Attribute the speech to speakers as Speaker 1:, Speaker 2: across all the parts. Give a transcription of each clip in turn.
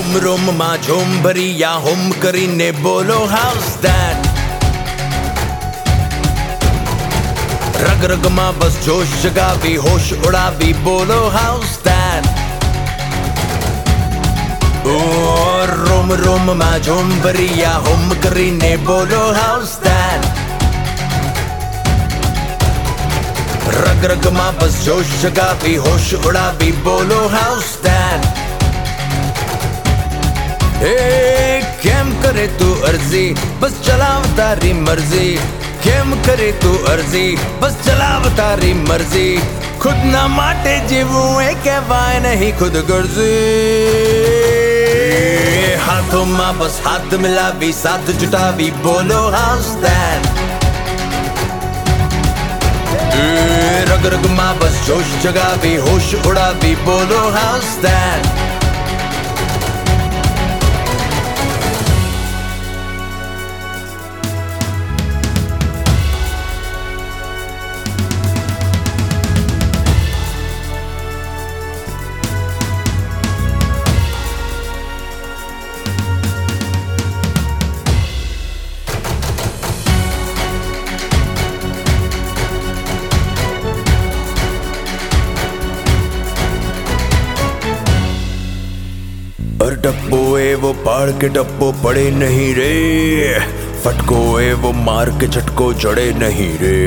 Speaker 1: રોમ માં ઝૂમ ભરી યા હોમ કરીને બોલો હાઉસ ધેટ. રગ રગમાં બસ જોશ જગાવી હોશ ઉડાવી બોલો હાઉસ ધેટ. રોમ રોમ માં ઝૂમ ભરી યા હોમ કરીને બોલો હાઉસ ધેટ. રગ રગમાં બસ જોશ જગાવી હોશ ઉડાવી બોલો હાઉસ ધેટ. કેમ કરે તું અરજી બસ ચલાવ તારી મરજી. કેમ કરે તું અરજી બસ ચલાવ તારી મરજી. ખુદના માટે જીવવું એ કહેવાય નહીં ખુદ ગરજી. હાથોમાં બસ હાથ મિલાવી સાથ જુટાવી બોલો હાઉસ ધેટ. રગ રગમાં બસ જોશ જગાવી હોશ ઉડાવી બોલો હાઉસ ધેટ. डब्बो एवो पाड़ के डब्बो पड़े नहीं रे. फटको एवो मार के झटको जड़े नहीं रे.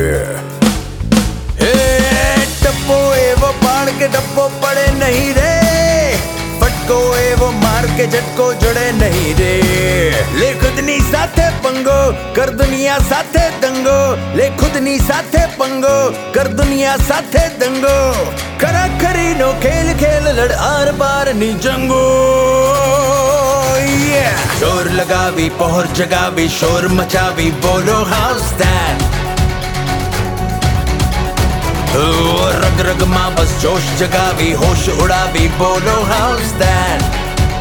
Speaker 1: डब्बो एवो पाड़ के डब्बो पड़े नहीं रे. फटको एवो मार के झटको जड़े नहीं रे. ले खुदनी साथे पंगो कर दुनिया साथे दंगो. ले खुदनी साथे पंगो कर दुनिया साथे दंगो. करा खरी नो खेल खेल लड़ आर पार नी जंगो. शोर लगावी पहर जगावी शोर मचावी बोलो हाउस धैट. रग रग मां बस जोश जगावी होश उड़ावी बोलो हाउस धैट.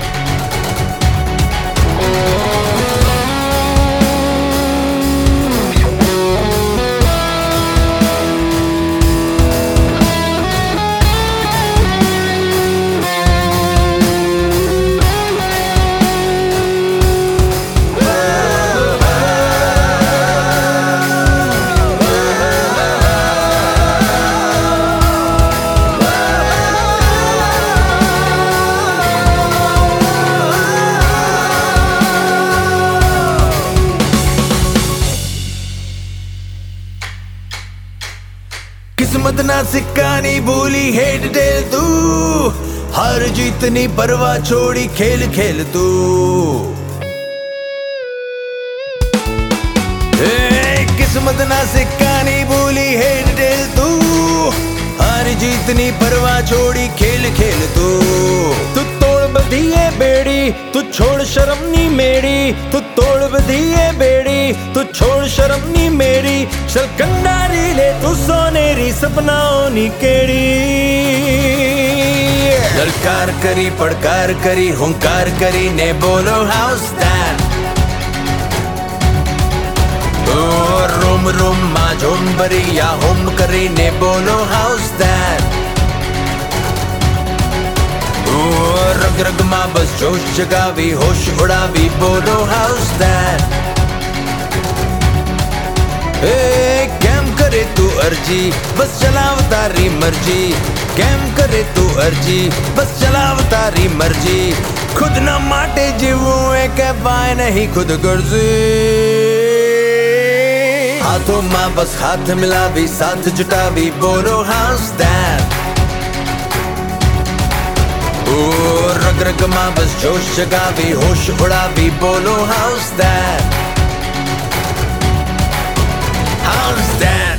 Speaker 1: किस्मत ना सिक्का नहीं भूली हेड टेल तू. हार जीत नहीं परवाह छोड़ी खेल खेल तू. किस्मत ना सिक्का नहीं भूली हेड टेल तू. हार जीत नहीं परवाह छोड़ी खेल खेल तू. तू तोड़ बधी है बेड़ी तू छोड़ शर्म नहीं मेरी. तू तोड़ बधी है बेड़ी तू छोड़ शर्म नहीं मेरी. चल कंडारी ले तू सोनेरी सपनाओं नी केड़ी. ललकार करी पड़कार करी हुंकार करी ने बोलो हाउस धैट. रोम रोम मां झूम भरी या होम करी ने बोलो हाउस धैट. रग रग मां बस जोश जगावी होश उड़ावी बोलो हाउस धैट. કેમ કરે તું અરજી બસ ચલાવ તારી મરજી. કેમ કરે તું અરજી બસ ચલાવ તારી મરજી. ખુદના માટે જીવવું એ કહેવાય નહીં ખુદ ગરજી. હાથોમાં બસ હાથ મિલાવી સાથ જુટાવી બોલો હાઉસ ધેટ. રગ રગમાં બસ જોશ જગાવી હોશ ઉડાવી બોલો હાઉસ ધેટ. House that